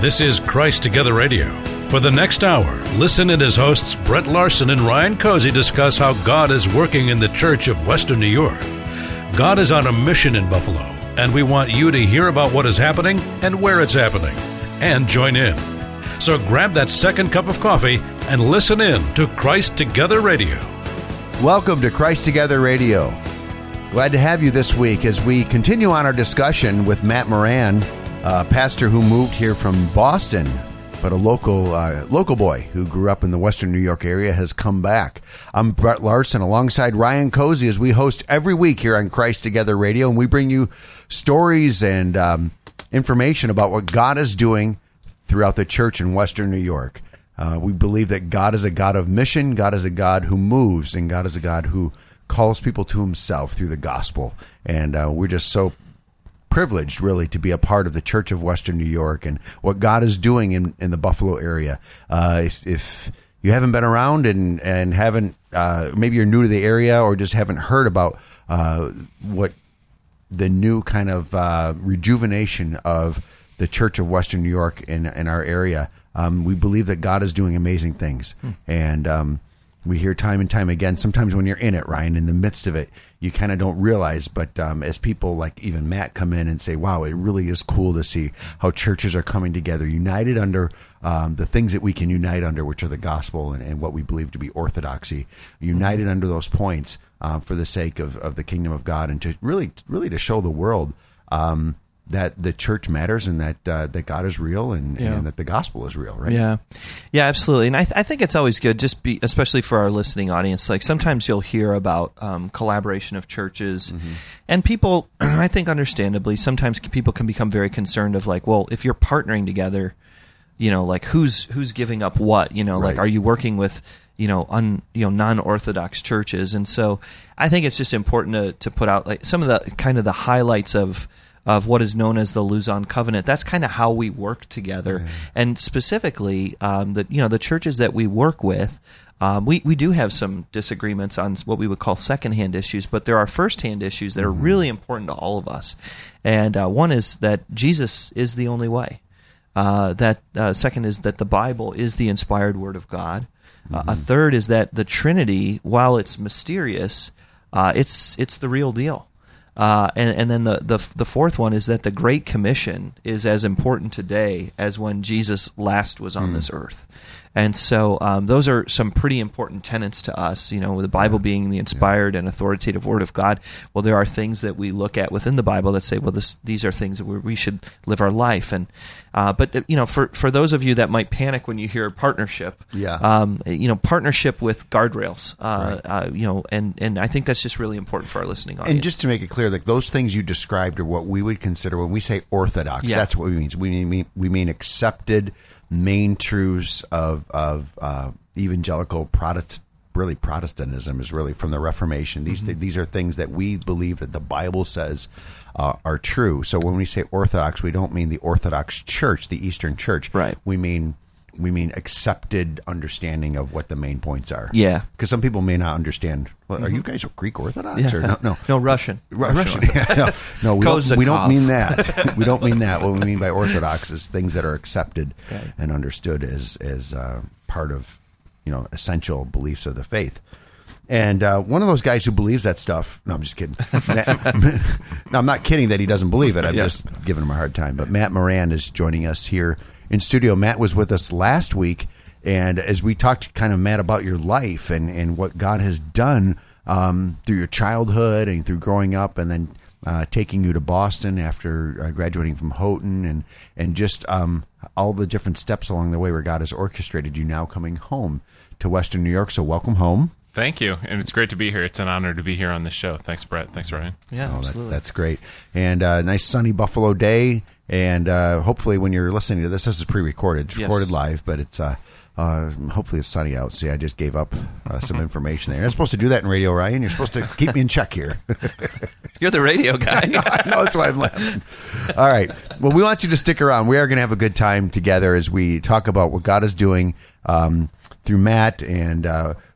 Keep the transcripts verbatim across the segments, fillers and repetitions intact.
This is Christ Together Radio. For the next hour, listen in as hosts Brett Larson and Ryan Cozy discuss how God is working in the Church of Western New York. God is on a mission in Buffalo, and we want you to hear about what is happening and where it's happening, and join in. So grab that second cup of coffee and listen in to Christ Together Radio. Welcome to Christ Together Radio. Glad to have you this week as we continue on our discussion with Matt Moran, a pastor who moved here from Boston, but a local uh, local boy who grew up in the Western New York area has come back. I'm Brett Larson alongside Ryan Cozy as we host every week here on Christ Together Radio, and we bring you stories and um, information about what God is doing throughout the church in Western New York. Uh, we believe that God is a God of mission, God is a God who moves, and God is a God who calls people to himself through the gospel. And uh, we're just so privileged, really, to be a part of the Church of Western New York and what God is doing in, in the Buffalo area. Uh, if, if you haven't been around and, and haven't, uh, maybe you're new to the area or just haven't heard about uh, what the new kind of uh, rejuvenation of the Church of Western New York in, in our area, um, we believe that God is doing amazing things. Hmm. And um, we hear time and time again, sometimes when you're in it, Ryan, in the midst of it, you kind of don't realize, but um, as people like even Matt come in and say, wow, it really is cool to see how churches are coming together, united under um, the things that we can unite under, which are the gospel and, and what we believe to be orthodoxy, united mm-hmm. under those points uh, for the sake of, of the kingdom of God, and to really, really to show the world um, that the church matters and that uh, that God is real and, yeah. and that the gospel is real, right? Yeah, yeah, absolutely. And I, th- I think it's always good, just be, especially for our listening audience. Like sometimes you'll hear about um, collaboration of churches, mm-hmm. and people, I think, understandably, sometimes people can become very concerned of like, well, if you're partnering together, you know, like who's who's giving up what? You know, right. Like are you working with you know un you know non-orthodox churches? And so I think it's just important to to put out like some of the kind of the highlights of. of what is known as the Luzon Covenant. That's kind of how we work together. Mm-hmm. And specifically, um, the you know the churches that we work with, um, we, we do have some disagreements on what we would call secondhand issues, but there are firsthand issues that are mm-hmm. really important to all of us. And uh, one is that Jesus is the only way. Uh, that uh, second is that the Bible is the inspired Word of God. Uh, mm-hmm. A third is that the Trinity, while it's mysterious, uh, it's it's the real deal. Uh, and, and then the, the the fourth one is that the Great Commission is as important today as when Jesus last was on mm. this earth. And so um, those are some pretty important tenets to us, you know, with the Bible being the inspired and authoritative Word of God. Well, there are things that we look at within the Bible that say, well, this, these are things that we, we should live our life. And uh, But, you know, for, for those of you that might panic when you hear partnership, yeah. um, you know, partnership with guardrails, uh, right. uh, you know, and, and I think that's just really important for our listening audience. And just to make it clear, like those things you described are what we would consider, when we say orthodox, yeah. that's what we mean. We mean, we mean accepted main truths of of uh, evangelical Protestant, really Protestantism is really from the Reformation. These mm-hmm. th- these are things that we believe that the Bible says uh, are true. So when we say Orthodox, we don't mean the Orthodox Church, the Eastern Church. Right. We mean we mean accepted understanding of what the main points are. Yeah. Because some people may not understand. Well, are you guys Greek Orthodox yeah. or no? No, no Russian. R- Russian. Russian. Yeah, no, no we, don't, we don't mean that. We don't mean that. What we mean by Orthodox is things that are accepted okay. and understood as as uh, part of you know essential beliefs of the faith. And uh, one of those guys who believes that stuff. No, I'm just kidding. Matt, no, I'm not kidding that he doesn't believe it. I'm yeah. just giving him a hard time. But Matt Moran is joining us here in studio. Matt was with us last week, and as we talked kind of, Matt, about your life and, and what God has done um, through your childhood and through growing up, and then uh, taking you to Boston after uh, graduating from Houghton, and, and just um, all the different steps along the way where God has orchestrated you now coming home to Western New York. So welcome home. Thank you, and it's great to be here. It's an honor to be here on this show. Thanks, Brett. Thanks, Ryan. Yeah, oh, absolutely. That, that's great. And uh, nice sunny Buffalo day. And uh, hopefully when you're listening to this, this is pre-recorded. It's recorded yes. live, but it's uh, uh, hopefully it's sunny out. See, I just gave up uh, some information there. You're not supposed to do that in radio, Ryan. You're supposed to keep me in check here. You're the radio guy. I know, I know, that's why I'm laughing. All right. Well, we want you to stick around. We are going to have a good time together as we talk about what God is doing um, through Matt and uh,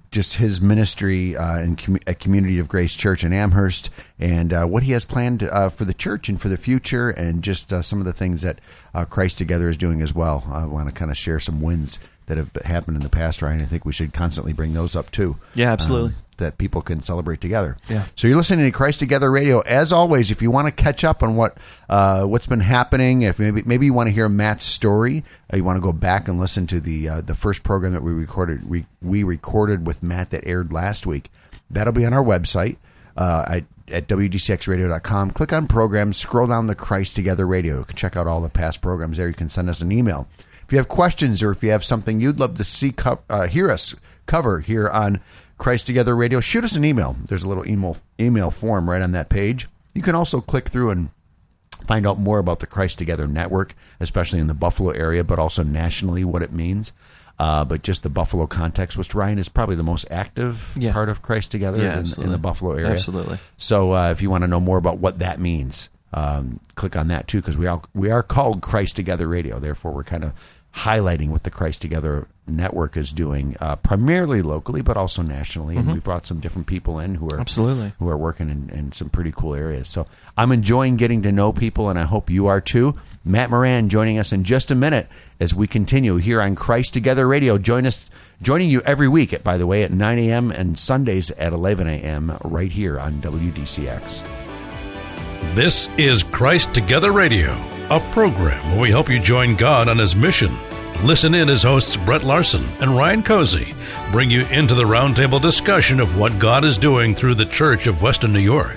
just his ministry uh, in com- at Community of Grace Church in Amherst, and uh, what he has planned uh, for the church and for the future, and just uh, some of the things that uh, Christ Together is doing as well. I want to kind of share some wins that have happened in the past, Ryan. I think we should constantly bring those up too. Yeah, absolutely. Um, that people can celebrate together. Yeah. So you're listening to Christ Together Radio. As always, if you want to catch up on what uh, what's been happening, if maybe maybe you want to hear Matt's story, uh, you want to go back and listen to the uh, the first program that we recorded we, we recorded with Matt that aired last week. That'll be on our website uh, at, at w d c x radio dot com. Click on programs, scroll down to Christ Together Radio. You can check out all the past programs there. You can send us an email. If you have questions or if you have something you'd love to see co- uh, hear us cover here on Christ Together Radio, shoot us an email. There's a little email email form right on that page. You can also click through and find out more about the Christ Together Network, especially in the Buffalo area, but also nationally what it means. Uh, but just the Buffalo context, which, Ryan, is probably the most active yeah. part of Christ Together yeah, in, in the Buffalo area. Absolutely. So uh, if you want to know more about what that means, um, click on that too, because we are, we are called Christ Together Radio. Therefore, we're kind of highlighting what the Christ Together Network is doing, uh, primarily locally, but also nationally. And mm-hmm. we've brought some different people in who are absolutely who are working in, in some pretty cool areas. So I'm enjoying getting to know people, and I hope you are too. Matt Moran joining us in just a minute as we continue here on Christ Together Radio. Join us, joining you every week, at, by the way, at nine a.m. and Sundays at eleven a.m. right here on W D C X. This is Christ Together Radio, a program where we help you join God on His mission. Listen in as hosts Brett Larson and Ryan Cozy bring you into the roundtable discussion of what God is doing through the Church of Western New York.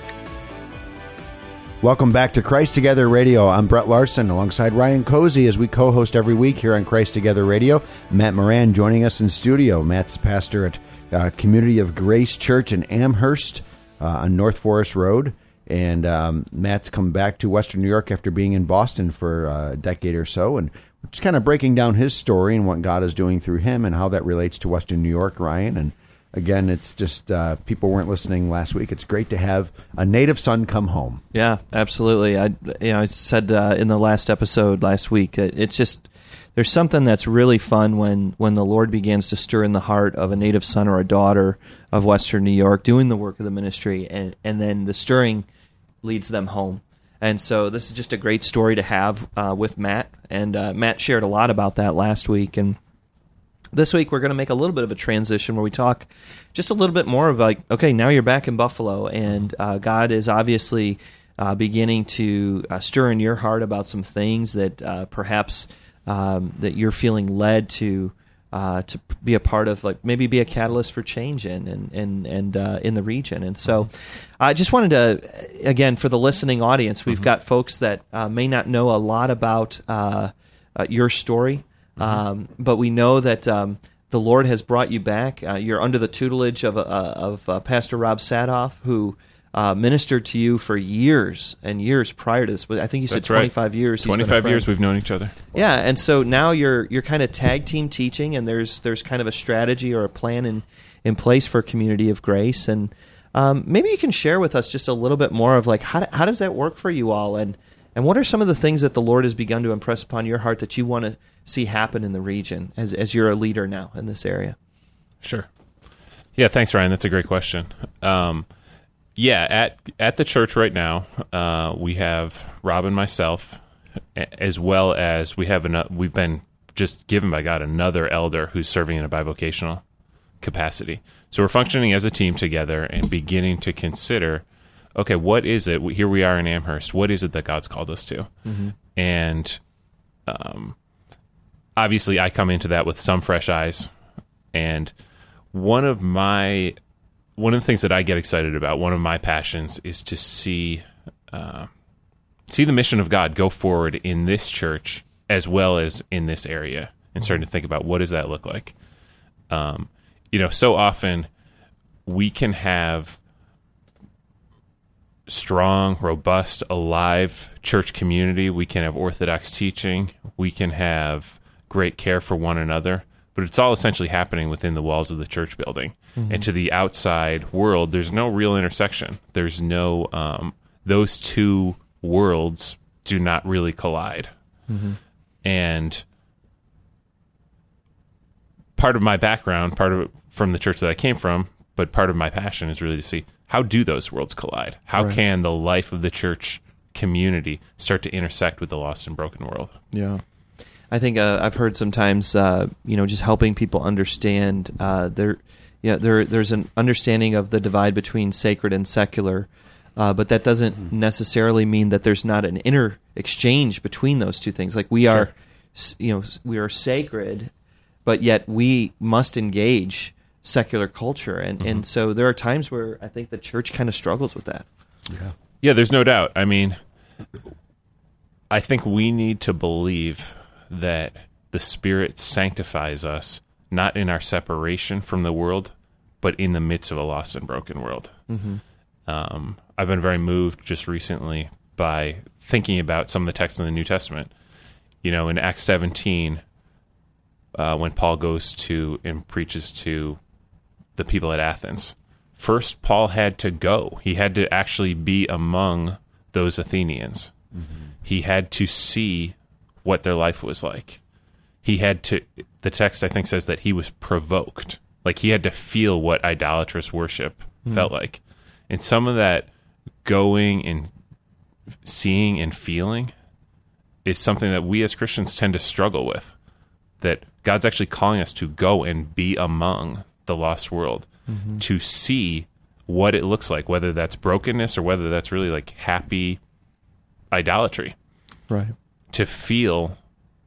Welcome back to Christ Together Radio. I'm Brett Larson alongside Ryan Cozy as we co-host every week here on Christ Together Radio. Matt Moran joining us in studio. Matt's pastor at uh, Community of Grace Church in Amherst uh, on North Forest Road. And um, Matt's come back to Western New York after being in Boston for a decade or so, and we're just kind of breaking down his story and what God is doing through him and how that relates to Western New York, Ryan. And again, it's just uh, people weren't listening last week. It's great to have a native son come home. Yeah, absolutely. I you know I said uh, in the last episode last week, it, it's just there's something that's really fun when when the Lord begins to stir in the heart of a native son or a daughter of Western New York doing the work of the ministry, and and then the stirring leads them home. And so this is just a great story to have uh, with Matt. And uh, Matt shared a lot about that last week. And this week we're going to make a little bit of a transition where we talk just a little bit more of like, okay, now you're back in Buffalo, and uh, God is obviously uh, beginning to uh, stir in your heart about some things that uh, perhaps um, that you're feeling led to Uh, to be a part of, like maybe be a catalyst for change in and and and uh, in the region. And so, I just wanted to, again, for the listening audience, we've mm-hmm. got folks that uh, may not know a lot about uh, uh, your story, mm-hmm. um, but we know that um, the Lord has brought you back. Uh, you're under the tutelage of uh, of uh, Pastor Rob Sadoff, who Uh, ministered to you for years and years prior to this. I think you said That's twenty-five right. years. twenty-five years we've known each other. Yeah, and so now you're you're kind of tag team teaching, and there's there's kind of a strategy or a plan in, in place for Community of Grace. And um, maybe you can share with us just a little bit more of like how do, how does that work for you all, and and what are some of the things that the Lord has begun to impress upon your heart that you want to see happen in the region as as you're a leader now in this area? Sure. Yeah, thanks, Ryan. That's a great question. Um, Yeah, at at the church right now, uh, we have Rob and myself, as well as we have an, we've been just given by God another elder who's serving in a bivocational capacity. So we're functioning as a team together and beginning to consider, okay, what is it? Here we are in Amherst. What is it that God's called us to? Mm-hmm. And um, obviously, I come into that with some fresh eyes. And one of my One of the things that I get excited about, one of my passions, is to see uh, see the mission of God go forward in this church as well as in this area, and starting to think about what does that look like. Um, you know, so often we can have strong, robust, alive church community. We can have orthodox teaching. We can have great care for one another. But it's all essentially happening within the walls of the church building. Mm-hmm. And to the outside world, there's no real intersection. There's no, um, those two worlds do not really collide. Mm-hmm. And part of my background, part of from the church that I came from, but part of my passion is really to see how do those worlds collide? How Right. can the life of the church community start to intersect with the lost and broken world? Yeah. I think uh, I've heard sometimes, uh, you know, just helping people understand uh, there, yeah, there, there's an understanding of the divide between sacred and secular, uh, but that doesn't mm-hmm. necessarily mean that there's not an inner exchange between those two things. Like we Sure. are, you know, we are sacred, but yet we must engage secular culture, and mm-hmm. and so there are times where I think the church kind of struggles with that. Yeah, yeah. There's no doubt. I mean, I think we need to believe that the Spirit sanctifies us, not in our separation from the world, but in the midst of a lost and broken world. Mm-hmm. Um, I've been very moved just recently by thinking about some of the texts in the New Testament. You know, in Acts seventeen, uh, when Paul goes to and preaches to the people at Athens, first Paul had to go. He had to actually be among those Athenians. Mm-hmm. He had to see what their life was like. He had to, the text I think says that he was provoked. Like he had to feel what idolatrous worship mm. felt like. And some of that going and seeing and feeling is something that we as Christians tend to struggle with. That God's actually calling us to go and be among the lost world, mm-hmm. to see what it looks like, whether that's brokenness or whether that's really like happy idolatry. Right. To feel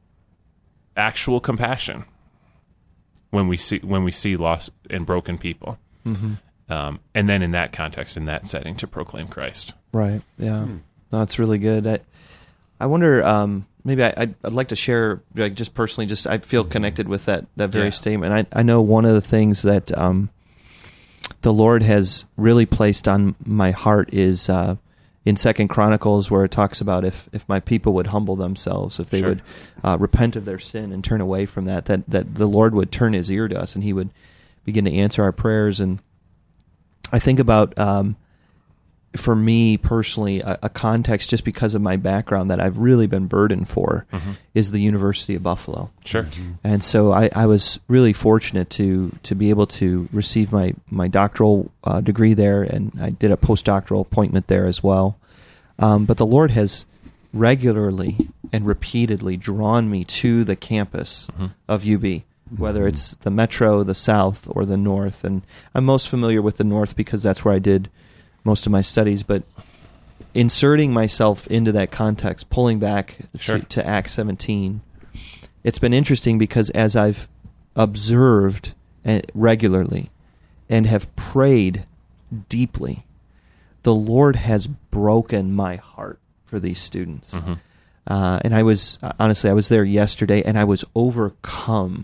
actual compassion when we see when we see lost and broken people, mm-hmm. um, and then in that context, in that setting, to proclaim Christ. Right. Yeah. Hmm. No, that's really good. I, I wonder. Um, maybe I, I'd, I'd like to share, like, just personally. Just I feel connected with that that very yeah. statement. I I know one of the things that um, the Lord has really placed on my heart is. Uh, In Second Chronicles, where it talks about if, if my people would humble themselves, if they sure. would uh, repent of their sin and turn away from that, that, that the Lord would turn His ear to us and He would begin to answer our prayers. And I think about, um, for me personally, a, a context just because of my background that I've really been burdened for mm-hmm. is the University of Buffalo. Sure. Mm-hmm. And so I, I was really fortunate to to be able to receive my, my doctoral uh, degree there, and I did a postdoctoral appointment there as well. Um, but the Lord has regularly and repeatedly drawn me to the campus mm-hmm. of U B, whether mm-hmm. it's the Metro, the South, or the North. And I'm most familiar with the North because that's where I did most of my studies, but inserting myself into that context, pulling back sure. to, to Acts seventeen, it's been interesting because as I've observed regularly and have prayed deeply, the Lord has broken my heart for these students. Mm-hmm. Uh, and I was, honestly, I was there yesterday, and I was overcome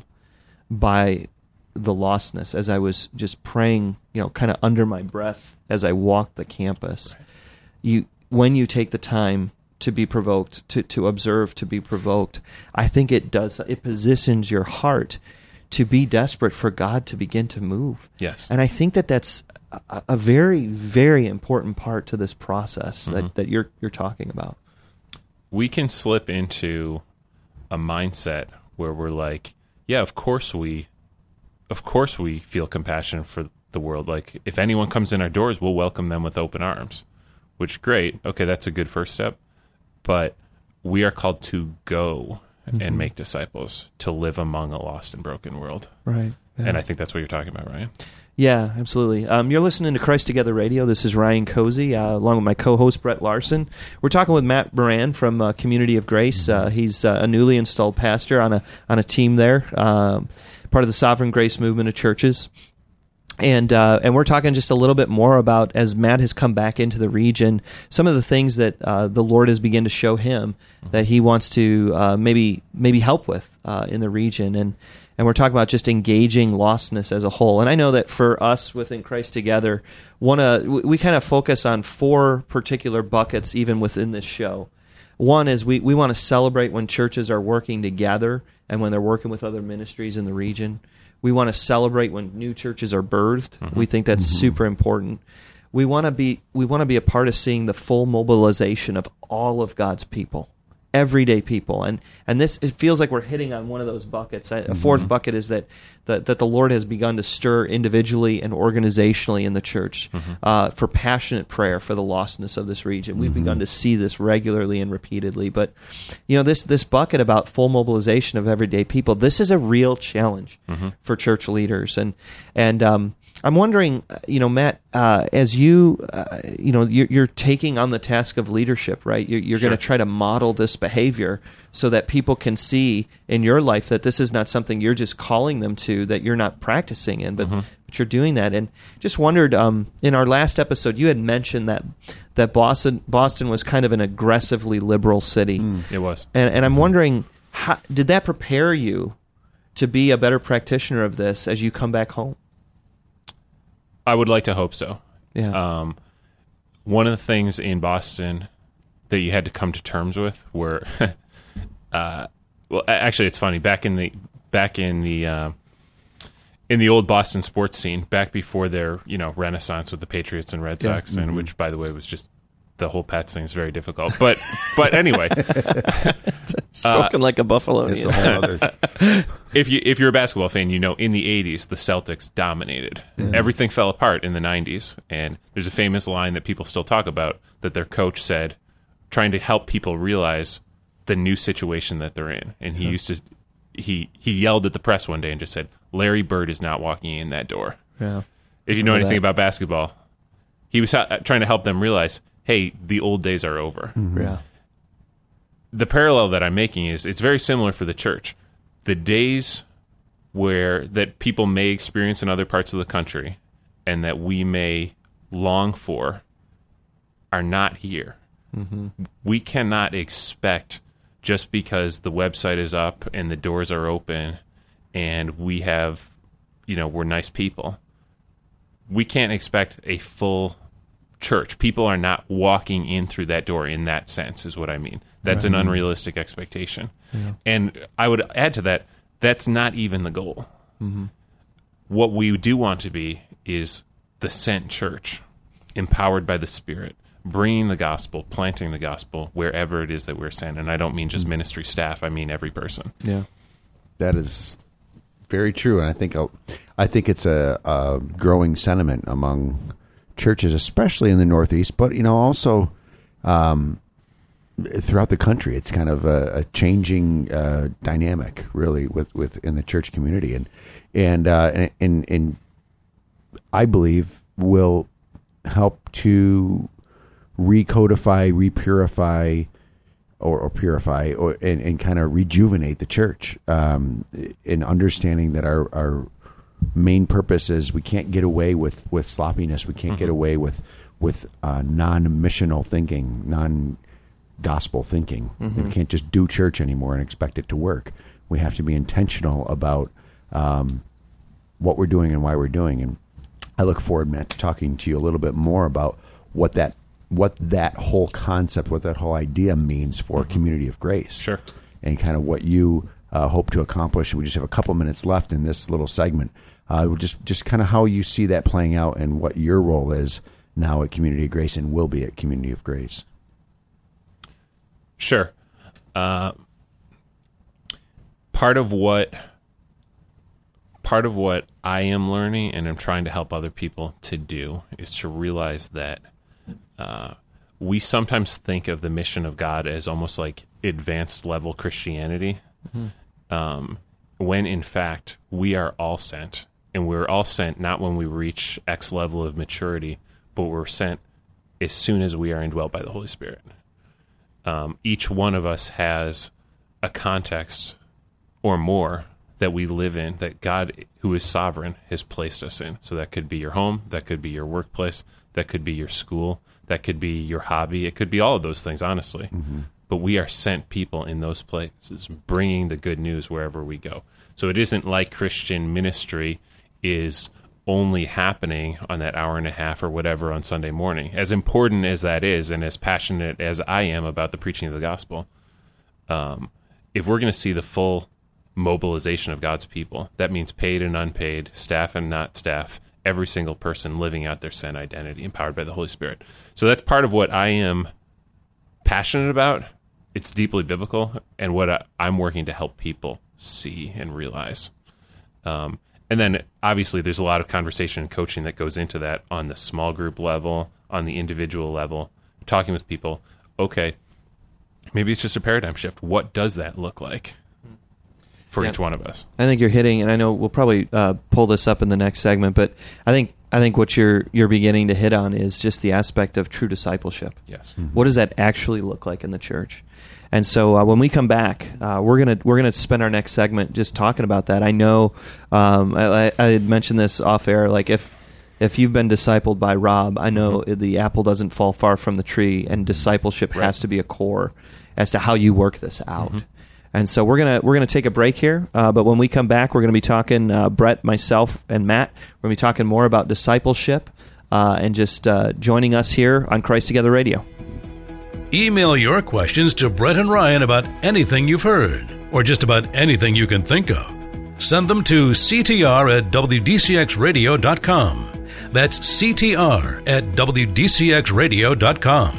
by the lostness as I was just praying, you know, kind of under my breath as I walked the campus. Right. You, when you take the time to be provoked, to, to observe, to be provoked, I think it does, it positions your heart to be desperate for God to begin to move. Yes. And I think that that's a, a very, very important part to this process mm-hmm. that, that you're you're talking about. We can slip into a mindset where we're like, yeah, of course we Of course we feel compassion for the world. Like, if anyone comes in our doors, we'll welcome them with open arms, which, great. Okay, that's a good first step. But we are called to go mm-hmm. and make disciples, to live among a lost and broken world. Right. Yeah. And I think that's what you're talking about, Ryan. Yeah, absolutely. Um, you're listening to Christ Together Radio. This is Ryan Cozy, uh, along with my co-host, Brett Larson. We're talking with Matt Moran from uh, Community of Grace. Uh, he's uh, a newly installed pastor on a on a team there. Um, part of the Sovereign Grace movement of churches. And uh, and we're talking just a little bit more about, as Matt has come back into the region, some of the things that uh, the Lord has begun to show him that he wants to uh, maybe maybe help with uh, in the region. And and we're talking about just engaging lostness as a whole. And I know that for us within Christ Together, one uh, we, we kind of focus on four particular buckets even within this show. One is we, we want to celebrate when churches are working together and when they're working with other ministries in the region. We want to celebrate when new churches are birthed. Mm-hmm. We think that's mm-hmm. super important. We want to be we want to be a part of seeing the full mobilization of all of God's people everyday people, and and this it feels like we're hitting on one of those buckets. A mm-hmm. fourth bucket is that, that that the Lord has begun to stir individually and organizationally in the church mm-hmm. uh, for passionate prayer for the lostness of this region. We've mm-hmm. begun to see this regularly and repeatedly, but you know this this bucket about full mobilization of everyday people. This is a real challenge mm-hmm. for church leaders, and and um, I'm wondering, you know, Matt, uh, as you, uh, you know, you're, you're taking on the task of leadership, right? You're, you're sure. going to try to model this behavior so that people can see in your life that this is not something you're just calling them to, that you're not practicing in, but, mm-hmm. but you're doing that. And just wondered, um, in our last episode, you had mentioned that that Boston Boston was kind of an aggressively liberal city. Mm, it was, and, and I'm wondering, how, did that prepare you to be a better practitioner of this as you come back home? I would like to hope so. Yeah. Um, one of the things in Boston that you had to come to terms with were, uh, well, actually, it's funny. Back in the back in the uh, in the old Boston sports scene, back before their you know renaissance with the Patriots and Red Sox, yeah. and mm-hmm. which, by the way, was just the whole Pats thing is very difficult. But but anyway, spoken uh, like a Buffalonian. Other... if you if you're a basketball fan, you know in the eighties the Celtics dominated. Yeah. Everything fell apart in the nineties, and there's a famous line that people still talk about that their coach said, trying to help people realize the new situation that they're in. And he yeah. used to he he yelled at the press one day and just said, "Larry Bird is not walking in that door." Yeah. If you know anything that. about basketball, he was ha- trying to help them realize, hey, the old days are over. Mm-hmm. Yeah. The parallel that I'm making is it's very similar for the church. The days where that people may experience in other parts of the country and that we may long for are not here. Mm-hmm. We cannot expect, just because the website is up and the doors are open and we have, you know, we're nice people, we can't expect a full church. People are not walking in through that door in that sense, is what I mean. That's right. An unrealistic expectation. Yeah. And I would add to that, that's not even the goal. Mm-hmm. What we do want to be is the sent church, empowered by the Spirit, bringing the gospel, planting the gospel wherever it is that we're sent. And I don't mean just mm-hmm. ministry staff. I mean every person. Yeah, that is very true. And I think I think it's a, a growing sentiment among churches, especially in the Northeast, but you know also um, throughout the country. It's kind of a, a changing uh, dynamic, really, with, with in the church community, and and uh, and, and and I believe will help to recodify, repurify, or, or purify, or and, and kind of rejuvenate the church um, in understanding that our our main purpose is we can't get away with, with sloppiness. We can't mm-hmm. get away with with uh, non-missional thinking, non-gospel thinking. Mm-hmm. We can't just do church anymore and expect it to work. We have to be intentional about um, what we're doing and why we're doing. And I look forward, Matt, to talking to you a little bit more about what that what that whole concept, what that whole idea means for mm-hmm. a community of grace. Sure. And kind of what you uh, hope to accomplish. We just have a couple minutes left in this little segment. Uh, just just kind of how you see that playing out and what your role is now at Community of Grace and will be at Community of Grace. Sure. Uh, part of what part of what I am learning and I'm trying to help other people to do is to realize that uh, we sometimes think of the mission of God as almost like advanced level Christianity, mm-hmm. um, when in fact we are all sent. And we're all sent not when we reach X level of maturity, but we're sent as soon as we are indwelt by the Holy Spirit. Um, each one of us has a context or more that we live in, that God, who is sovereign, has placed us in. So that could be your home, that could be your workplace, that could be your school, that could be your hobby. It could be all of those things, honestly. Mm-hmm. But we are sent people in those places, bringing the good news wherever we go. So it isn't like Christian ministry is only happening on that hour and a half or whatever on Sunday morning. As important as that is, and as passionate as I am about the preaching of the gospel, um, if we're going to see the full mobilization of God's people, that means paid and unpaid, staff and not staff, every single person living out their sent identity, empowered by the Holy Spirit. So that's part of what I am passionate about, it's deeply biblical, and what I, I'm working to help people see and realize. Um, and then obviously there's a lot of conversation and coaching that goes into that on the small group level, on the individual level, talking with people. Okay, maybe it's just a paradigm shift. What does that look like for yeah. each one of us? I think you're hitting, and I know we'll probably uh, pull this up in the next segment, but I think I think what you're you're beginning to hit on is just the aspect of true discipleship. Yes. Mm-hmm. What does that actually look like in the church? And so uh, when we come back, uh, we're gonna we're gonna spend our next segment just talking about that. I know um, I, I had mentioned this off air. Like if if you've been discipled by Rob, I know mm-hmm. the apple doesn't fall far from the tree, and discipleship right. has to be a core as to how you work this out. Mm-hmm. And so we're gonna we're gonna take a break here, uh, but when we come back, we're gonna be talking uh, Brett, myself, and Matt. We're gonna be talking more about discipleship uh, and just uh, joining us here on Christ Together Radio. Email your questions to Brett and Ryan about anything you've heard, or just about anything you can think of. Send them to C T R at W D C X radio dot com. That's C T R at W D C X radio dot com.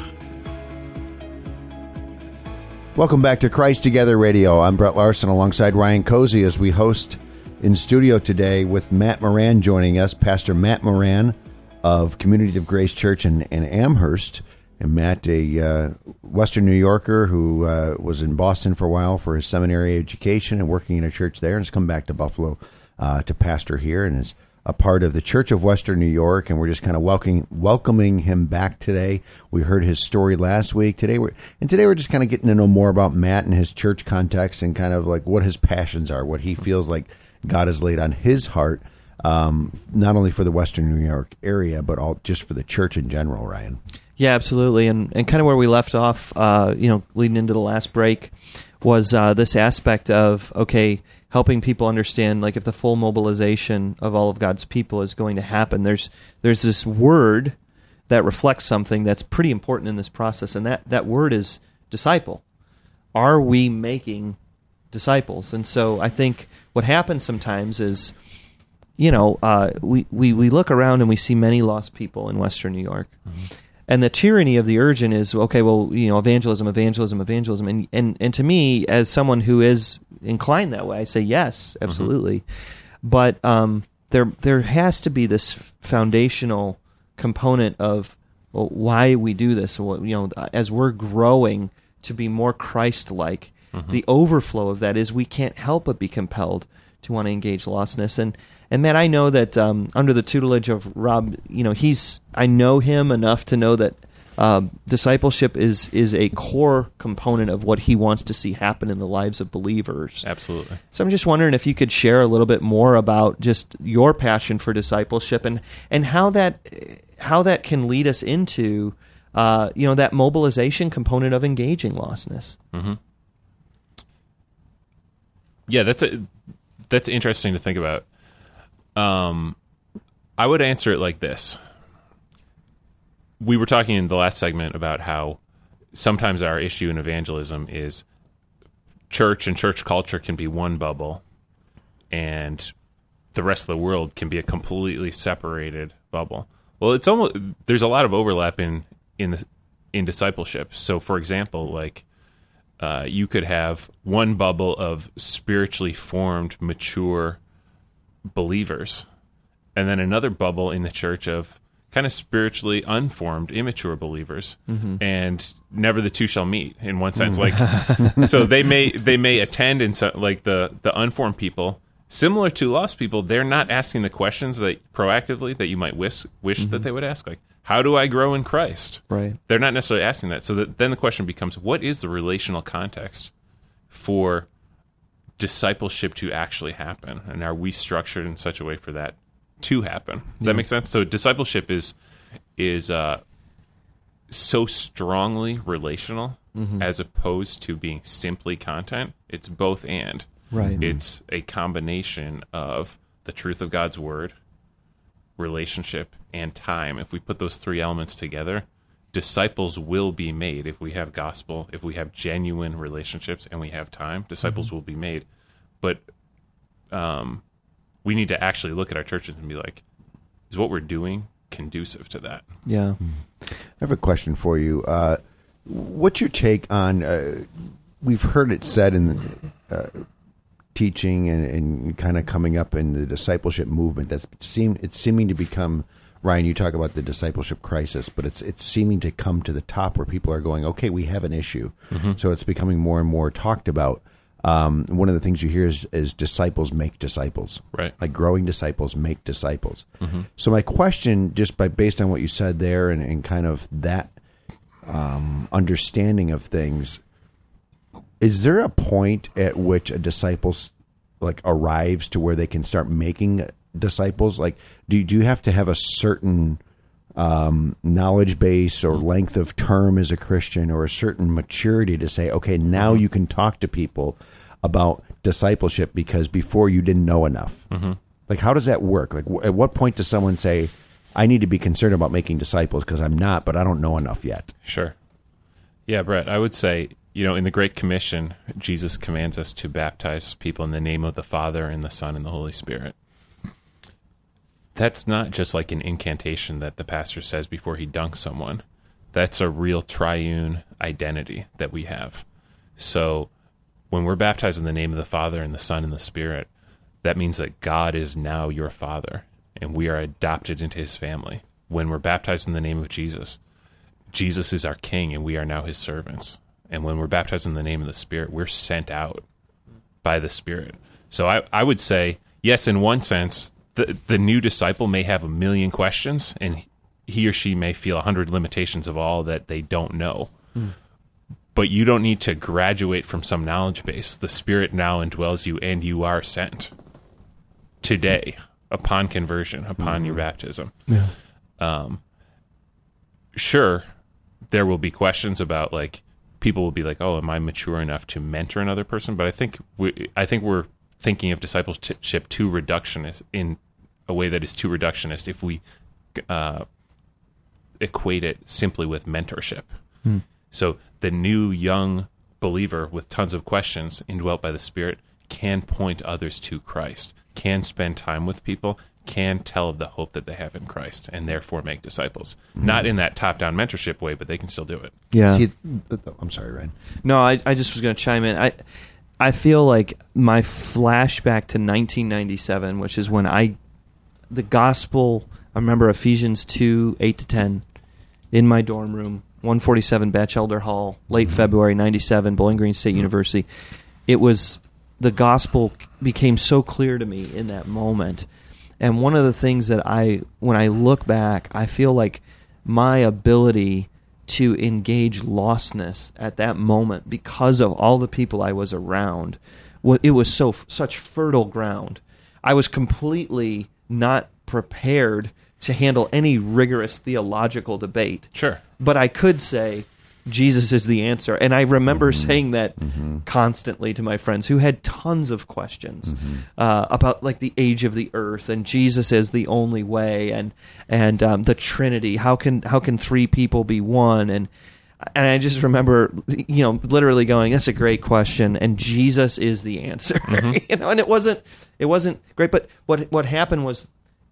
Welcome back to Christ Together Radio. I'm Brett Larson alongside Ryan Cozy as we host in studio today with Matt Moran joining us, Pastor Matt Moran of Community of Grace Church in, in Amherst. And Matt, a uh, Western New Yorker who uh, was in Boston for a while for his seminary education and working in a church there, and has come back to Buffalo uh, to pastor here, and is a part of the Church of Western New York, and we're just kind of welcoming welcoming him back today. We heard his story last week. Today, we're and today we're just kind of getting to know more about Matt and his church context, and kind of like what his passions are, what he feels like God has laid on his heart, um, not only for the Western New York area, but all just for the church in general. Ryan. Yeah, absolutely, and and kind of where we left off, uh, you know, leading into the last break, was uh, this aspect of okay, helping people understand, like if the full mobilization of all of God's people is going to happen, there's there's this word that reflects something that's pretty important in this process, and that that word is disciple. Are we making disciples? And so I think what happens sometimes is, you know, uh, we, we we look around and we see many lost people in Western New York. Mm-hmm. And the tyranny of the urgent is, okay, well, you know, evangelism, evangelism, evangelism. And, and, and to me, as someone who is inclined that way, I say yes, absolutely. Mm-hmm. But um, there there has to be this foundational component of well, why we do this. You know, as we're growing to be more Christ-like, mm-hmm. the overflow of that is we can't help but be compelled to want to engage lostness. And And Matt, I know that um, under the tutelage of Rob, you know, he's I know him enough to know that um, discipleship is is a core component of what he wants to see happen in the lives of believers. Absolutely. So I'm just wondering if you could share a little bit more about just your passion for discipleship and and how that how that can lead us into uh, you know that mobilization component of engaging lostness. Mm-hmm. Yeah, that's a, that's interesting to think about. Um, I would answer it like this. We were talking in the last segment about how sometimes our issue in evangelism is church and church culture can be one bubble, and the rest of the world can be a completely separated bubble. Well, it's almost there's a lot of overlap in in the in discipleship. So, for example, like uh, you could have one bubble of spiritually formed, mature believers, and then another bubble in the church of kind of spiritually unformed, immature believers, mm-hmm. and never the two shall meet in one sense. Like, so they may they may attend, and so like the the unformed people, similar to lost people, they're not asking the questions that proactively that you might wish wish mm-hmm. that they would ask, like, how do I grow in Christ? Right. They're not necessarily asking that. So that, then the question becomes, what is the relational context for discipleship to actually happen, and are we structured in such a way for that to happen? Does yeah. that make sense? So discipleship is is uh, so strongly relational, mm-hmm. as opposed to being simply content. It's both and. Right. It's a combination of the truth of God's word, relationship, and time. If we put those three elements together, disciples will be made. If we have gospel, if we have genuine relationships, and we have time, disciples mm-hmm. will be made. But um, we need to actually look at our churches and be like, is what we're doing conducive to that? Yeah. I have a question for you. Uh, What's your take on? Uh, we've heard it said in uh, teaching and, and kind of coming up in the discipleship movement that's seem it's seeming to become. Ryan, you talk about the discipleship crisis, but it's it's seeming to come to the top where people are going, okay, we have an issue. Mm-hmm. So it's becoming more and more talked about. Um, one of the things you hear is, is disciples make disciples. Right. Like growing disciples make disciples. Mm-hmm. So my question, just by based on what you said there and, and kind of that um, understanding of things, is there a point at which a disciple like arrives to where they can start making disciples? Like, do, do you have to have a certain um, knowledge base or length of term as a Christian or a certain maturity to say, okay, now you can talk to people about discipleship because before you didn't know enough? Mm-hmm. Like, how does that work? Like, w- at what point does someone say, I need to be concerned about making disciples because I'm not, but I don't know enough yet? Sure. Yeah, Brett, I would say, you know, in the Great Commission, Jesus commands us to baptize people in the name of the Father and the Son and the Holy Spirit. That's not just like an incantation that the pastor says before he dunks someone. That's a real triune identity that we have. So when we're baptized in the name of the Father and the Son and the Spirit, that means that God is now your Father, and we are adopted into his family. When we're baptized in the name of Jesus, Jesus is our King, and we are now his servants. And when we're baptized in the name of the Spirit, we're sent out by the Spirit. So I, I would say, yes, in one sense, the the new disciple may have a million questions, and he or she may feel a hundred limitations of all that they don't know. Mm. But you don't need to graduate from some knowledge base. The Spirit now indwells you, and you are sent today upon conversion, upon mm. your baptism. Yeah. Um, sure, there will be questions about, like, people will be like, oh, am I mature enough to mentor another person? But I think we, I think we're thinking of discipleship too reductionist in a way that is too reductionist if we uh, equate it simply with mentorship. Hmm. So the new young believer with tons of questions indwelt by the Spirit can point others to Christ, can spend time with people, can tell of the hope that they have in Christ, and therefore make disciples. Mm-hmm. Not in that top-down mentorship way, but they can still do it. Yeah. See, I'm sorry, Ryan. No, I, I just was going to chime in. I I feel like my flashback to nineteen ninety-seven, which is when I, the gospel, I remember Ephesians two, eight to ten, in my dorm room, one forty-seven Batchelder Hall, late mm-hmm. February ninety-seven, Bowling Green State mm-hmm. University. It was, the gospel became so clear to me in that moment. And one of the things that I, when I look back, I feel like my ability to engage lostness at that moment, because of all the people I was around, it was so such fertile ground. I was completely not prepared to handle any rigorous theological debate. Sure. But I could say, Jesus is the answer. And I remember mm-hmm. saying that mm-hmm. constantly to my friends who had tons of questions mm-hmm. uh, about like the age of the earth and Jesus is the only way and and um, the Trinity. How can how can three people be one? And and I just remember, you know, literally going, "That's a great question," and Jesus is the answer. Mm-hmm. you know, and it wasn't it wasn't great. But what what happened was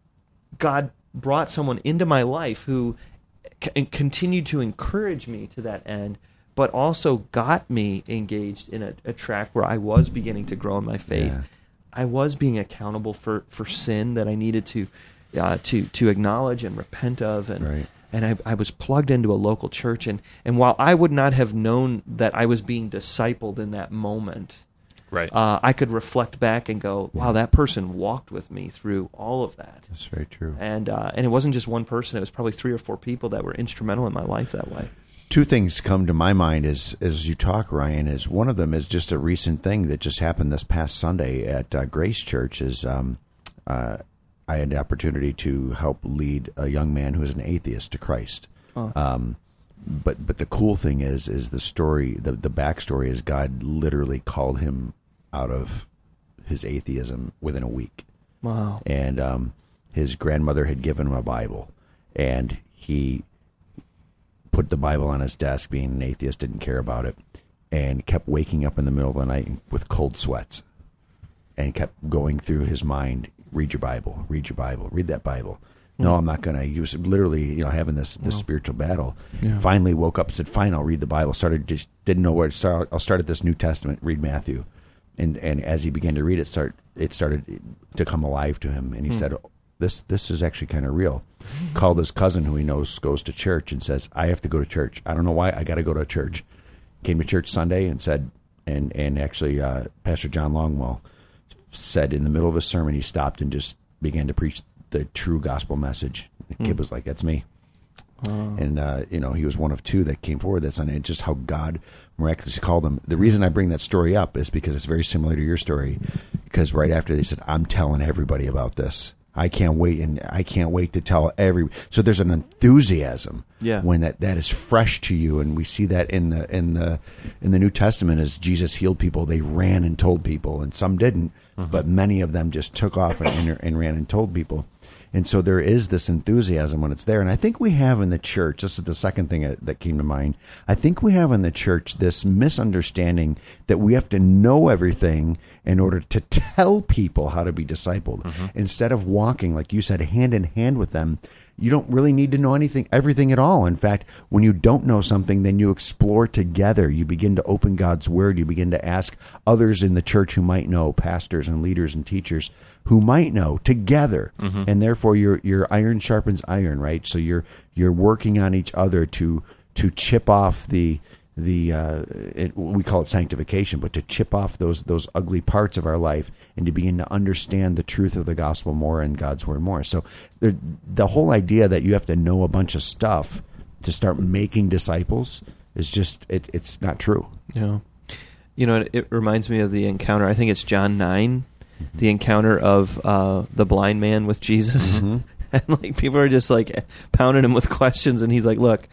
God brought someone into my life who and continued to encourage me to that end, but also got me engaged in a, a track where I was beginning to grow in my faith. Yeah. I was being accountable for, for sin that I needed to uh, to to acknowledge and repent of, and right. and I, I was plugged into a local church. And, and while I would not have known that I was being discipled in that moment, right, uh, I could reflect back and go, wow, that person walked with me through all of that. That's very true. And uh, and it wasn't just one person. It was probably three or four people that were instrumental in my life that way. Two things come to my mind as, as you talk, Ryan. Is one of them is just a recent thing that just happened this past Sunday at uh, Grace Church. Is um, uh, I had the opportunity to help lead a young man who is an atheist to Christ. Oh. Um, but but the cool thing is is the story, the the backstory is God literally called him out of his atheism within a week. Wow. And um, his grandmother had given him a Bible, and he put the Bible on his desk, being an atheist, didn't care about it, and kept waking up in the middle of the night with cold sweats, and kept going through his mind, read your Bible, read your Bible, read that Bible. No, I'm not going to. He was literally, you know, having this this spiritual battle. Yeah. Finally woke up and said, fine, I'll read the Bible. Started, just didn't know where to start. I'll start at this New Testament, read Matthew. And and as he began to read it, start it started to come alive to him. And he hmm. said, oh, this this is actually kind of real. Called his cousin, who he knows goes to church, and says, I have to go to church. I don't know why, I got to go to church. Came to church Sunday and said, and, and actually uh, Pastor John Longwell said in the middle of a sermon, he stopped and just began to preach the true gospel message. The kid mm. was like, that's me. Oh. And, uh, you know, he was one of two that came forward that Sunday. Just how God miraculously called him. The reason I bring that story up is because it's very similar to your story. Because right after they said, I'm telling everybody about this. I can't wait, and I can't wait to tell every. So there's an enthusiasm yeah. when that, that is fresh to you, and we see that in the in the in the New Testament as Jesus healed people, they ran and told people, and some didn't, mm-hmm. but many of them just took off and, and, and ran and told people. And so there is this enthusiasm when it's there. And I think we have in the church, this is the second thing that came to mind, I think we have in the church this misunderstanding that we have to know everything in order to tell people how to be discipled. Mm-hmm. Instead of walking, like you said, hand in hand with them, you don't really need to know anything, everything at all. In fact, when you don't know something, then you explore together. You begin to open God's word. You begin to ask others in the church who might know, pastors and leaders and teachers who might know, together. Mm-hmm. And therefore, your your iron sharpens iron, right? So you're you're working on each other to to chip off the the uh, it, we call it sanctification, but to chip off those those ugly parts of our life and to begin to understand the truth of the gospel more and God's word more. So the the whole idea that you have to know a bunch of stuff to start making disciples is just it, it's not true. Yeah, you know, it, it reminds me of the encounter. I think it's John nine, mm-hmm. the encounter of uh, the blind man with Jesus, mm-hmm. and like people are just like pounding him with questions, and he's like, "Look,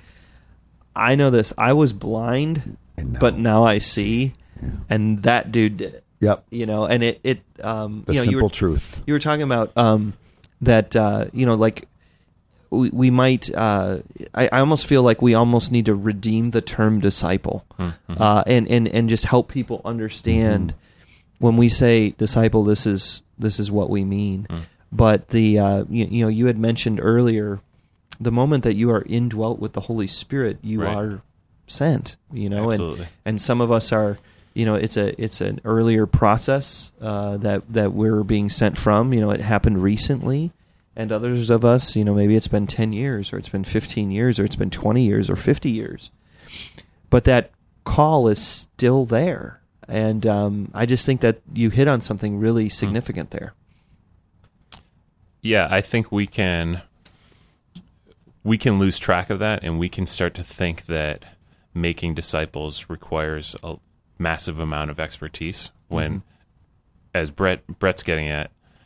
I know this. I was blind, now, but now I see." Yeah. And that dude did it. Yep. You know, and it, it um, the you know, simple you were, truth. You were talking about um, that, uh, you know, like we, we might, uh, I, I almost feel like we almost need to redeem the term disciple, mm-hmm. uh, and, and, and just help people understand mm-hmm. when we say disciple, this is, this is what we mean. Mm. But the, uh, you, you know, you had mentioned earlier, the moment that you are indwelt with the Holy Spirit, you right. are sent, you know, Absolutely. and and some of us are, you know, it's a it's an earlier process uh, that that we're being sent from. You know, it happened recently, and others of us, you know, maybe it's been ten years, or it's been fifteen years, or it's been twenty years, or fifty years, but that call is still there, and um, I just think that you hit on something really significant mm. there. Yeah, I think we can. We can lose track of that, and we can start to think that making disciples requires a massive amount of expertise when, mm-hmm. as Brett Brett's getting at,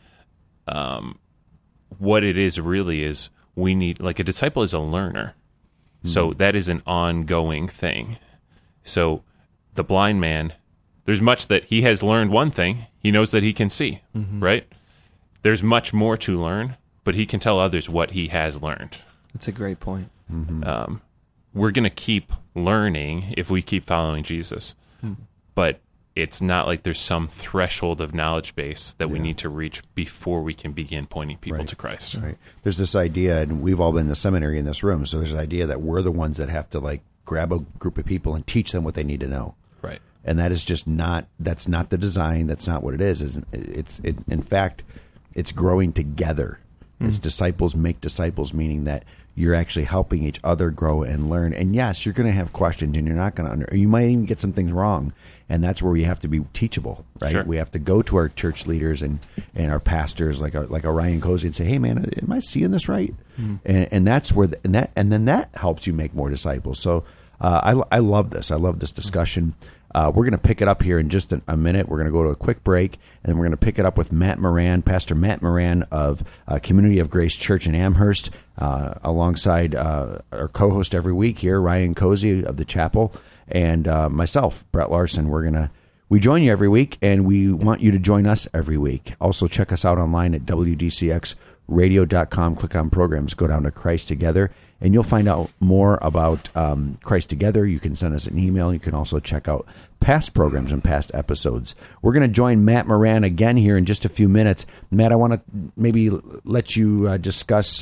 um, what it is really is we need, like a disciple is a learner. Mm-hmm. So that is an ongoing thing. So the blind man, there's much that he has learned one thing, he knows that he can see, mm-hmm. right? There's much more to learn, but he can tell others what he has learned. That's a great point. Mm-hmm. Um, we're going to keep learning if we keep following Jesus. Mm. But it's not like there's some threshold of knowledge base that yeah. we need to reach before we can begin pointing people right. to Christ. Right. There's this idea, and we've all been in the seminary in this room, so there's an idea that we're the ones that have to like grab a group of people and teach them what they need to know. Right. And that is just not, that's not the design. That's not what it is. It's, it's it, in fact, it's growing together. Mm. It's disciples make disciples, meaning that you're actually helping each other grow and learn. And yes, you're going to have questions, and you're not going to under. You might even get some things wrong, and that's where we have to be teachable, right? Sure. We have to go to our church leaders and, and our pastors, like our, like our Ryan Cozy, and say, "Hey, man, am I seeing this right?" Mm-hmm. And, and that's where, the, and that, and then that helps you make more disciples. So uh, I, I love this. I love this discussion. Uh, we're going to pick it up here in just a, a minute. We're going to go to a quick break, and then we're going to pick it up with Matt Moran, Pastor Matt Moran of uh, Community of Grace Church in Amherst, uh, alongside uh, our co-host every week here, Ryan Cozy of the Chapel, and uh, myself, Brett Larson. We're going to we join you every week, and we want you to join us every week. Also, check us out online at W D C X radio dot com. Click on programs, go down to Christ Together, and you'll find out more about um, Christ Together. You can send us an email. You can also check out past programs and past episodes. We're going to join Matt Moran again here in just a few minutes. Matt, I want to maybe let you uh, discuss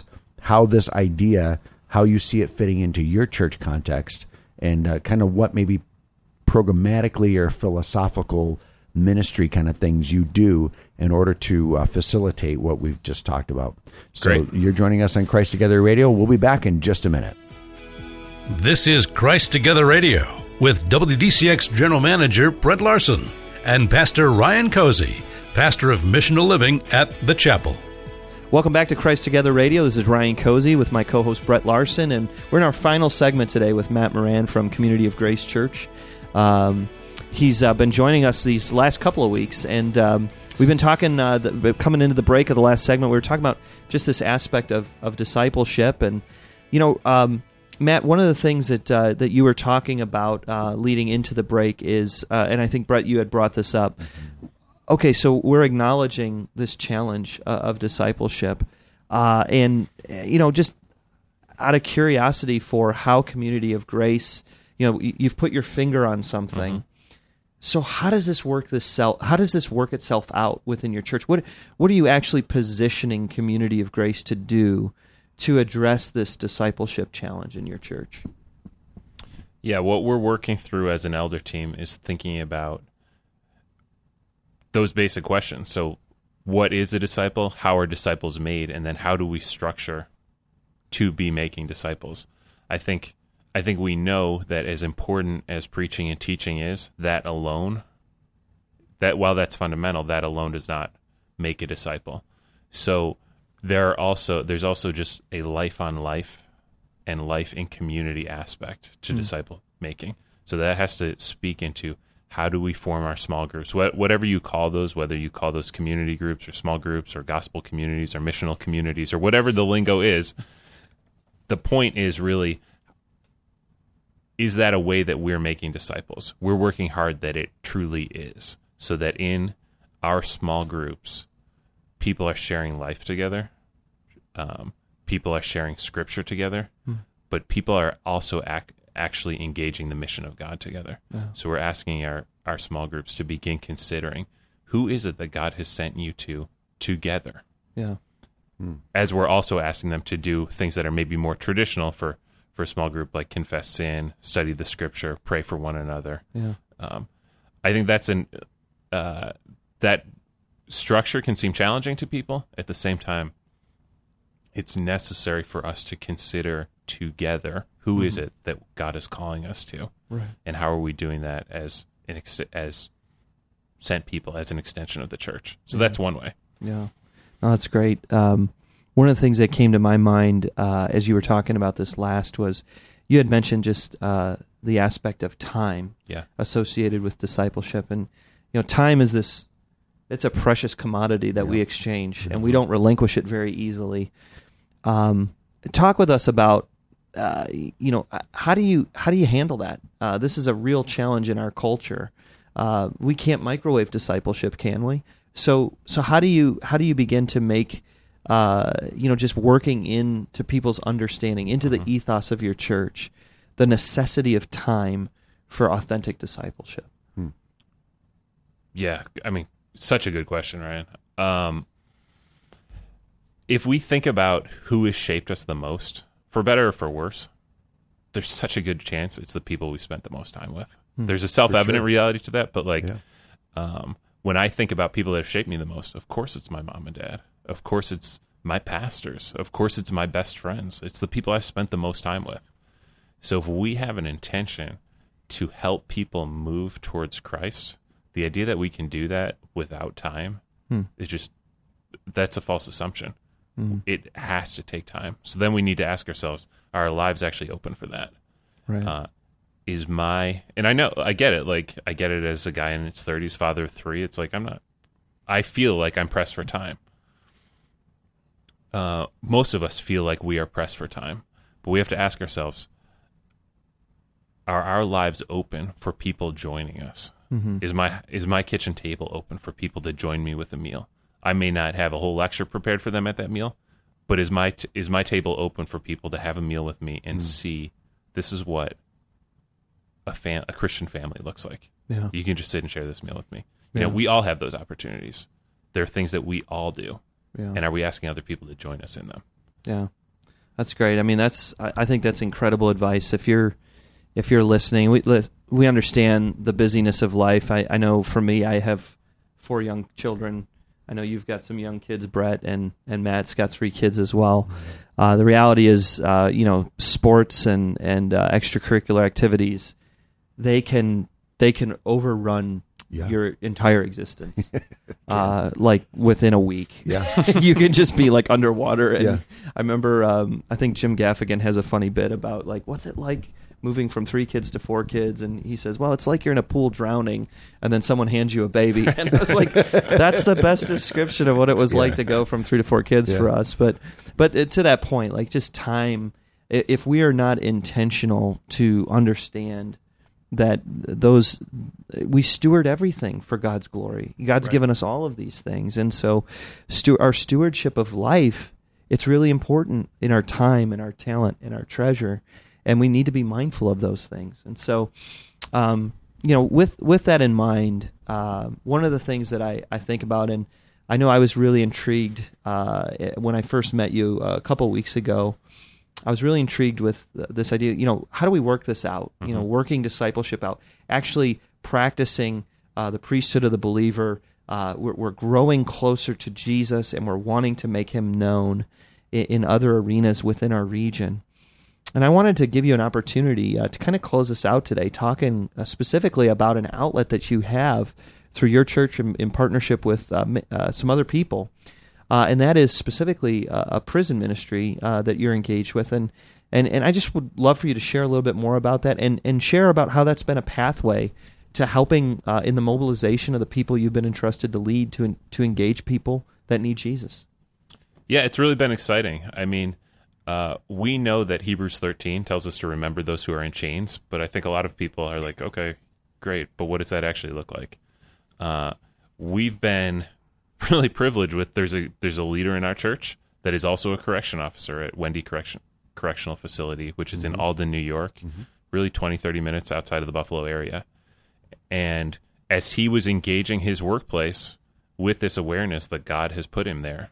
how this idea, how you see it fitting into your church context, and uh, kind of what maybe programmatically or philosophical ministry kind of things you do in order to uh, facilitate what we've just talked about. So Great. You're joining us on Christ Together Radio. We'll be back in just a minute. This is Christ Together Radio with W D C X General Manager Brett Larson and Pastor Ryan Cozy, pastor of Missional Living at The Chapel. Welcome back to Christ Together Radio. This is Ryan Cozy with my co-host Brett Larson, and we're in our final segment today with Matt Moran from Community of Grace Church. Um, he's uh, been joining us these last couple of weeks, and um, we've been talking, uh, the, coming into the break of the last segment, we were talking about just this aspect of, of discipleship. And, you know, um, Matt, one of the things that uh, that you were talking about uh, leading into the break is, uh, and I think, Brett, you had brought this up, okay, so we're acknowledging this challenge uh, of discipleship, uh, and, you know, just out of curiosity for how Community of Grace, you know, you've put your finger on something. Mm-hmm. So how does this work this self, how does this work itself out within your church? What what are you actually positioning Community of Grace to do to address this discipleship challenge in your church? Yeah, what we're working through as an elder team is thinking about those basic questions. So what is a disciple? How are disciples made? And then how do we structure to be making disciples? I think I think we know that as important as preaching and teaching is, that alone, that while that's fundamental, that alone does not make a disciple. So there are also there's also just a life on life and life in community aspect to mm. disciple making. So that has to speak into how do we form our small groups, what, whatever you call those, whether you call those community groups or small groups or gospel communities or missional communities or whatever the lingo is. The point is really, is that a way that we're making disciples? We're working hard that it truly is, so that in our small groups, people are sharing life together. Um, people are sharing scripture together, hmm. but people are also ac- actually engaging the mission of God together. Yeah. So we're asking our, our small groups to begin considering, who is it that God has sent you to together? Yeah. Hmm. As we're also asking them to do things that are maybe more traditional for, for a small group, like confess sin, study the scripture, pray for one another. Yeah. Um, I think that's an uh, that structure can seem challenging to people. At the same time, it's necessary for us to consider together, who mm-hmm. is it that God is calling us to, right. and how are we doing that as an ex- as sent people, as an extension of the church. So yeah. that's one way. Yeah, no, that's great. Um, one of the things that came to my mind uh, as you were talking about this last was you had mentioned just uh, the aspect of time yeah. associated with discipleship, and you know, time is this. It's a precious commodity that yeah. we exchange, and we don't relinquish it very easily. Um, talk with us about, uh, you know, how do you how do you handle that? Uh, this is a real challenge in our culture. Uh, we can't microwave discipleship, can we? So, so how do you how do you begin to make, uh, you know, just working into people's understanding, into the mm-hmm. ethos of your church, the necessity of time for authentic discipleship? Hmm. Yeah, I mean, such a good question, Ryan. Um, if we think about who has shaped us the most, for better or for worse, there's such a good chance it's the people we spent the most time with. Hmm. There's a self-evident sure. reality to that, but like, yeah. um, when I think about people that have shaped me the most, of course it's my mom and dad. Of course it's my pastors. Of course it's my best friends. It's the people I've spent the most time with. So if we have an intention to help people move towards Christ, the idea that we can do that without time hmm. is just, that's a false assumption. Mm. It has to take time. So then we need to ask ourselves, are our lives actually open for that? Right. Uh, is my, and I know, I get it, like, I get it as a guy in his thirties, father of three. It's like, I'm not, I feel like I'm pressed for time. Uh, most of us feel like we are pressed for time, but we have to ask ourselves, are our lives open for people joining us? Mm-hmm. Is my is my kitchen table open for people to join me with a meal? I may not have a whole lecture prepared for them at that meal, but is my t- is my table open for people to have a meal with me and mm. see this is what a fam- a Christian family looks like? Yeah. You can just sit and share this meal with me. You yeah. know, we all have those opportunities. There are things that we all do, yeah. and are we asking other people to join us in them? Yeah. That's great. I mean, that's I, I think that's incredible advice. If you're if you're listening, we we understand the busyness of life. I, I know for me, I have four young children. I know you've got some young kids, Brett, and, and Matt's got three kids as well. Uh, the reality is, uh, you know, sports and and uh, extracurricular activities, they can they can overrun yeah. your entire existence, uh, like within a week. Yeah, you can just be like underwater. And yeah. I remember, um, I think Jim Gaffigan has a funny bit about like, what's it like moving from three kids to four kids, and he says, well, it's like you're in a pool drowning, and then someone hands you a baby. And I was like, that's the best description of what it was yeah. like to go from three to four kids yeah. for us. But but to that point, like just time, if we are not intentional to understand that those, we steward everything for God's glory. God's right. given us all of these things. And so stu- our stewardship of life, it's really important in our time and our talent and our treasure. And we need to be mindful of those things. And so, um, you know, with with that in mind, uh, one of the things that I, I think about, and I know I was really intrigued uh, when I first met you a couple weeks ago, I was really intrigued with this idea, you know, how do we work this out? Mm-hmm. You know, working discipleship out, actually practicing uh, the priesthood of the believer. Uh, we're, we're growing closer to Jesus, and we're wanting to make him known in, in other arenas within our region. And I wanted to give you an opportunity uh, to kind of close us out today, talking uh, specifically about an outlet that you have through your church in, in partnership with uh, uh, some other people, uh, and that is specifically uh, a prison ministry uh, that you're engaged with. And, and and I just would love for you to share a little bit more about that, and, and share about how that's been a pathway to helping uh, in the mobilization of the people you've been entrusted to lead, to to engage people that need Jesus. Yeah, it's really been exciting. I mean, Uh, we know that Hebrews thirteen tells us to remember those who are in chains, but I think a lot of people are like, okay, great, but what does that actually look like? Uh, we've been really privileged with, there's a there's a leader in our church that is also a correction officer at Wendy Correction Correctional Facility, which is mm-hmm. in Alden, New York, mm-hmm. really twenty, thirty minutes outside of the Buffalo area. And as he was engaging his workplace with this awareness that God has put him there,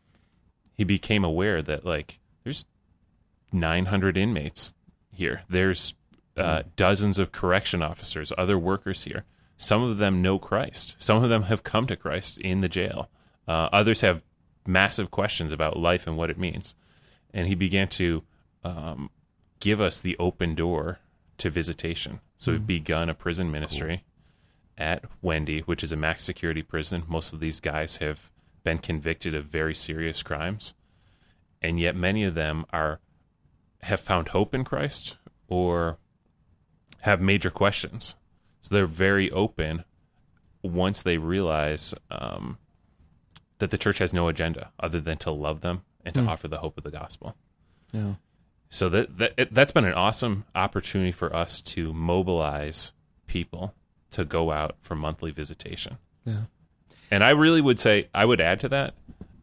he became aware that, like, there's nine hundred inmates here. There's uh, dozens of correction officers, other workers here. Some of them know Christ. Some of them have come to Christ in the jail. Uh, others have massive questions about life and what it means. And he began to um, give us the open door to visitation. So mm-hmm. we've begun a prison ministry cool. at Wendy, which is a max security prison. Most of these guys have been convicted of very serious crimes. And yet many of them are have found hope in Christ or have major questions. So they're very open once they realize um, that the church has no agenda other than to love them and to mm. offer the hope of the gospel. Yeah. So that, that it, that's been an awesome opportunity for us to mobilize people to go out for monthly visitation. Yeah. And I really would say, I would add to that,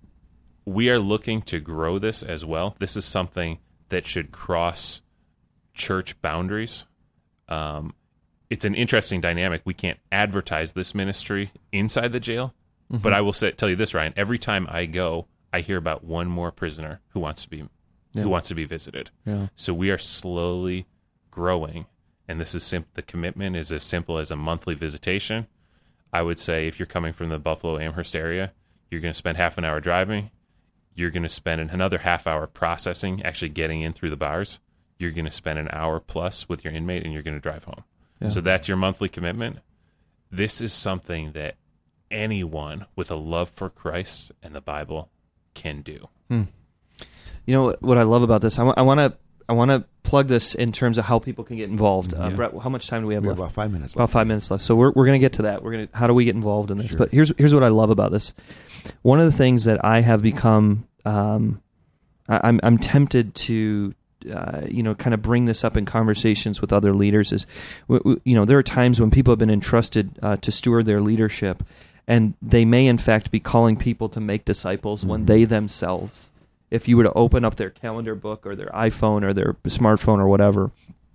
we are looking to grow this as well. This is something that should cross church boundaries. Um, it's an interesting dynamic. We can't advertise this ministry inside the jail, mm-hmm. but I will say, tell you this, Ryan. Every time I go, I hear about one more prisoner who wants to be yeah. who wants to be visited. Yeah. So we are slowly growing, and this is sim- the commitment is as simple as a monthly visitation. I would say if you're coming from the Buffalo Amherst area, you're going to spend half an hour driving. You're going to spend another half hour processing, actually getting in through the bars. You're going to spend an hour plus with your inmate, and you're going to drive home. Yeah. So that's your monthly commitment. This is something that anyone with a love for Christ and the Bible can do. Hmm. You know what, what I love about this? I, w- I want to I want to plug this in terms of how people can get involved. Uh, yeah. Brett, how much time do we have we left? Have about five minutes. About left. five minutes left. So we're we're going to get to that. We're going to how do we get involved in this? Sure. But here's here's what I love about this. One of the things that I have become, um, I, I'm I'm tempted to. Uh, you know, kind of bring this up in conversations with other leaders is, w- w- you know, there are times when people have been entrusted uh, to steward their leadership, and they may in fact be calling people to make disciples mm-hmm. when they themselves, if you were to open up their calendar book or their iPhone or their smartphone or whatever,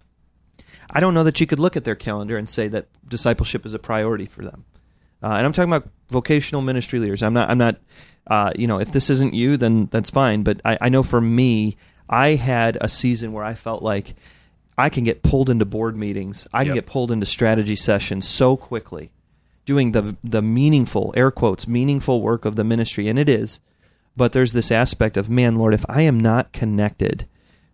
I don't know that you could look at their calendar and say that discipleship is a priority for them. Uh, and I'm talking about vocational ministry leaders. I'm not, I'm not, uh, you know, if this isn't you, then that's fine. But I, I know for me, I had a season where I felt like I can get pulled into board meetings. I can Yep. get pulled into strategy sessions so quickly, doing the the meaningful, air quotes, meaningful work of the ministry, and it is. But there's this aspect of, man, Lord, if I am not connected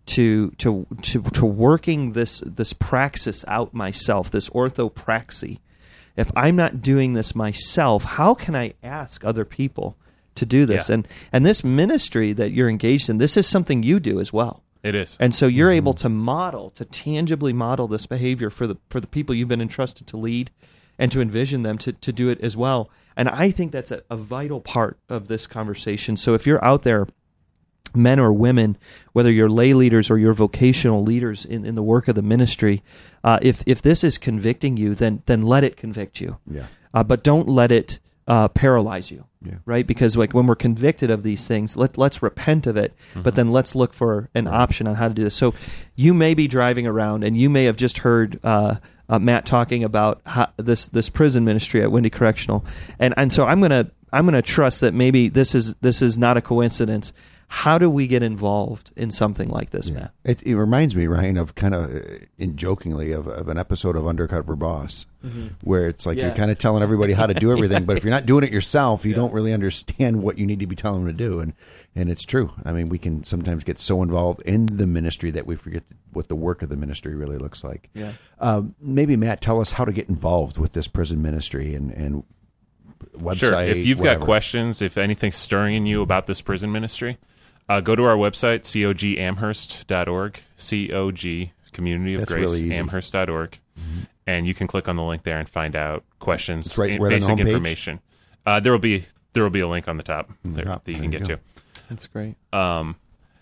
to to to, to working this this praxis out myself, this orthopraxy, if I'm not doing this myself, how can I ask other people to do this? Yeah. And and this ministry that you're engaged in, this is something you do as well. It is. And so you're able to model, to tangibly model this behavior for the for the people you've been entrusted to lead and to envision them to, to do it as well. And I think that's a, a vital part of this conversation. So if you're out there, men or women, whether you're lay leaders or you're vocational leaders in, in the work of the ministry, uh, if if this is convicting you, then then let it convict you. Yeah. Uh, but don't let it uh, paralyze you. Yeah. Right? Because like when we're convicted of these things, let, let's repent of it, mm-hmm. but then let's look for an option on how to do this. So you may be driving around and you may have just heard uh, uh, Matt talking about how, this this prison ministry at Windy Correctional. And and so I'm going to I'm going to trust that maybe this is this is not a coincidence. How do we get involved in something like this, Yeah. Matt? It, it reminds me, Ryan, of kind of, uh, in jokingly, of, of an episode of Undercover Boss, mm-hmm. where it's like Yeah. you're kind of telling everybody how to do everything, but if you're not doing it yourself, you yeah. don't really understand what you need to be telling them to do. And and it's true. I mean, we can sometimes get so involved in the ministry that we forget what the work of the ministry really looks like. Yeah. Um, maybe, Matt, tell us how to get involved with this prison ministry and, and website. Sure. If you've whatever. got questions, if anything's stirring in you about this prison ministry, Uh, go to our website, C O G amherst dot org, C O G, Community of That's Grace, really easy. amherst dot org, mm-hmm. and you can click on the link there and find out questions, It's right- and right on the basic homepage? information. Uh, there will be there will be a link on the top On the there, top. that you There can you get go. to. That's great. Um,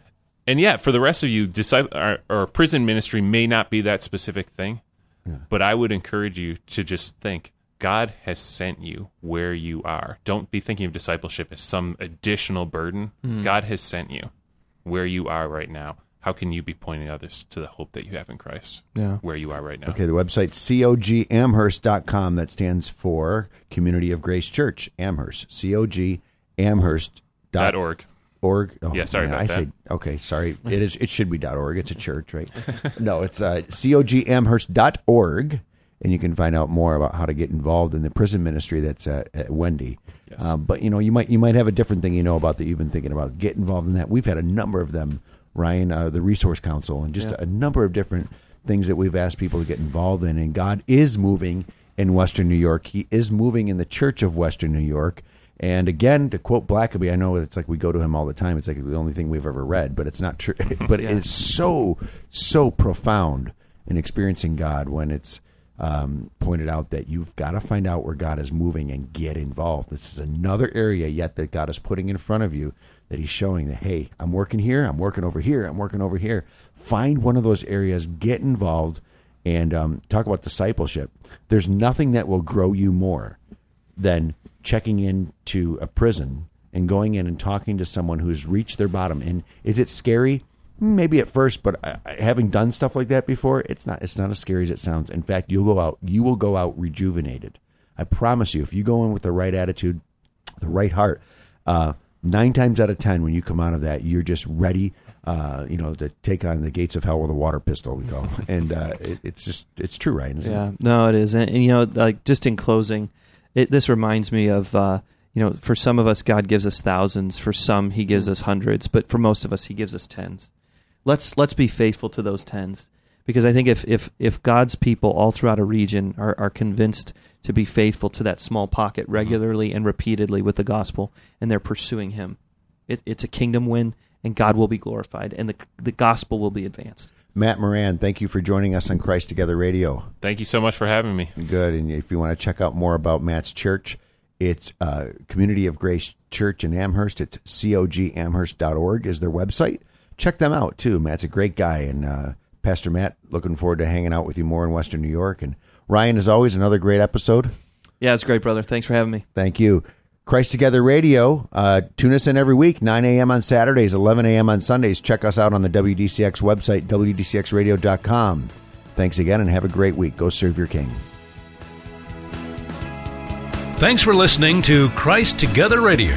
and yeah, for the rest of you, disciple or, or prison ministry may not be that specific thing, Yeah. but I would encourage you to just think, God has sent you where you are. Don't be thinking of discipleship as some additional burden. Mm. God has sent you where you are right now. How can you be pointing others to the hope that you have in Christ? Yeah. Where you are right now. Okay, the website's C O G amherst dot com. That stands for Community of Grace Church, Amherst. C O G amherst Dot org. Org. Oh, Yeah, sorry man, about I that. Say, okay, sorry. It is. It should be .org. It's a church, right? No, it's uh, C O G amherst dot org, and you can find out more about how to get involved in the prison ministry that's at, at Wendy. Yes. Um, but you know, you might you might have a different thing you know about that you've been thinking about. Get involved in that. We've had a number of them, Ryan, uh, the Resource Council, and just Yeah. a number of different things that we've asked people to get involved in. And God is moving in Western New York. He is moving in the Church of Western New York. And again, to quote Blackaby, I know it's like we go to him all the time. It's like the only thing we've ever read, but it's not true. But Yeah. it's so, so profound in experiencing God when it's um, pointed out that you've got to find out where God is moving and get involved. This is another area yet that God is putting in front of you that he's showing that, hey, I'm working here, I'm working over here, I'm working over here. Find one of those areas, get involved, and um, talk about discipleship. There's nothing that will grow you more than checking into a prison and going in and talking to someone who's reached their bottom. And is it scary? Maybe at first, but I, I, having done stuff like that before, it's not. It's not as scary as it sounds. In fact, you'll go out. You will go out rejuvenated. I promise you. If you go in with the right attitude, the right heart, uh, nine times out of ten, when you come out of that, you're just ready. Uh, you know, to take on the gates of hell with a water pistol. We call, and uh, it, it's just it's true, right? Isn't Yeah, it? no, it is, and, and you know, like just in closing, it, this reminds me of uh, you know, for some of us, God gives us thousands. For some, He gives us hundreds. But for most of us, He gives us tens. Let's let's be faithful to those tens, because I think if if if God's people all throughout a region are, are convinced to be faithful to that small pocket regularly and repeatedly with the gospel, and they're pursuing Him, it, it's a kingdom win, and God will be glorified, and the the gospel will be advanced. Matt Moran, thank you for joining us on Christ Together Radio. Thank you so much for having me. Good. And if you want to check out more about Matt's church, it's uh, Community of Grace Church in Amherst. It's C O G amherst dot org is their website. Check them out, too. Matt's a great guy. And uh, Pastor Matt, looking forward to hanging out with you more in Western New York. And Ryan, as always, another great episode. Yeah, it's great, brother. Thanks for having me. Thank you. Christ Together Radio. Uh, tune us in every week, nine a.m. on Saturdays, eleven a.m. on Sundays. Check us out on the W D C X website, W D C X radio dot com. Thanks again, and have a great week. Go serve your King. Thanks for listening to Christ Together Radio.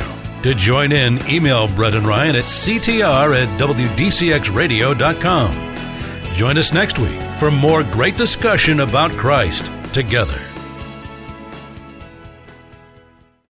To join in, email Brett and Ryan at c t r at w d c x radio dot com. Join us next week for more great discussion about Christ together.